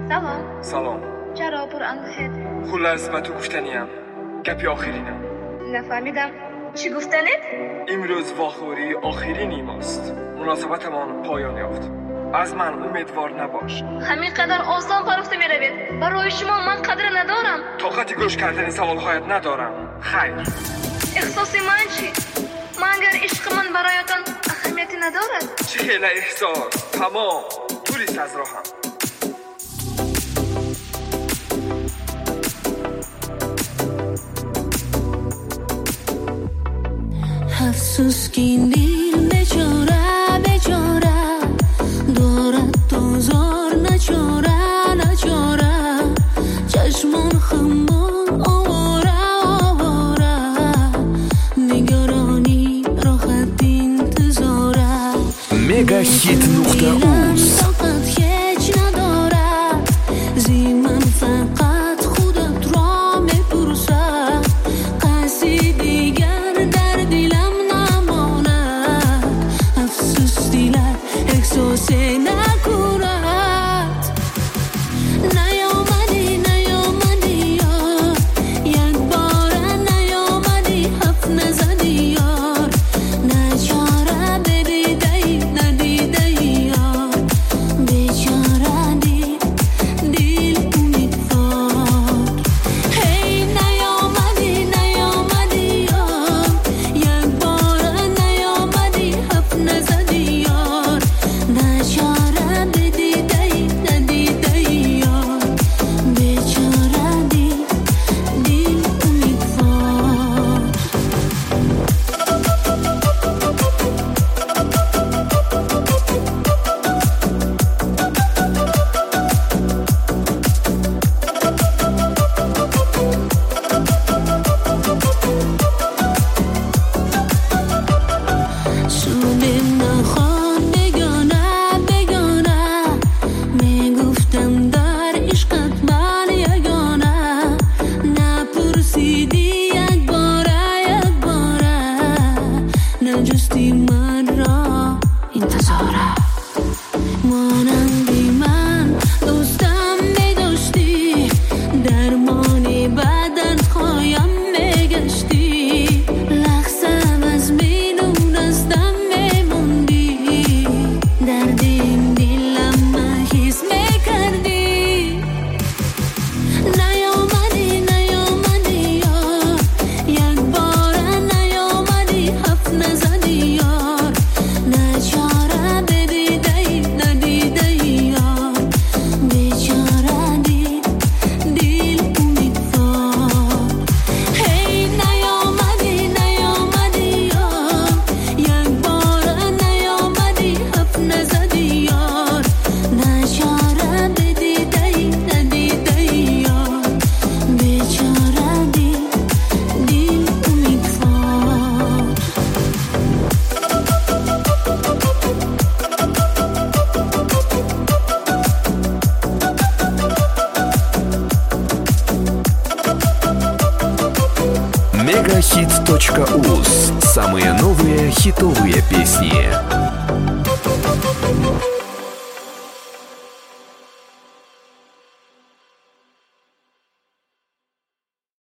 سلام. چرا پر اندوهت؟ خلاص با تو گفتنیم. گپی آخرینم. نفهمیدم. چی گفتنت؟ امروز واخوری آخرینی ماست. مناسبتمان پایان یافت. از من امیدوار نباش. همین قدر آسان پرفته می روید. برای شما من قدر ندارم. طاقت گوش کردن سوالهایت ندارم. خیر. احساس من چی؟ من اگر عشق من برایتان اهمیتی ندارد. چه خیلی احساس. تمام. دوریست از راهم. افسوس که این دل بچاره دارد دوزار نچاره چشمان خمون آواره نگرانی راحت انتظاره megahit.uz طاقت هیچ ندارد زی من فقط خودت را میپرسه قصی دیگر در دلم نماند افسوس دیلت احساس نکند نیامدی یار یک بار نیامدی حرف نزدی یار نچاره بدیدی ندیدی یار بیچاره دل امیدوار هی نیامدی یار یک بار نیامدی حرف نزدی یار نچاره بدیدی ندیدی یار بیچاره دل امیدوار سودم نخواد بگانه میگفتم در عشقت من یگانه نپرسیدی یک باره نجستی من را انتظاره مانندی من دوستم میداشتی درمانی بدن خوایم میگشتی لحظم از مینون از دم میموندی دردیم دلم حس میکردی نیامدی یار یک بار نیامدی حرف نزدی یار نچاره بدیدی ندیدی یار بیچاره دل امیدوار هی نیامدی یار یک بار نیامدی حرف نزدی یار نچاره بدیدی ندیدی یار بیچاره دل امیدوار megahit.uz. Самые новые хитовые песни.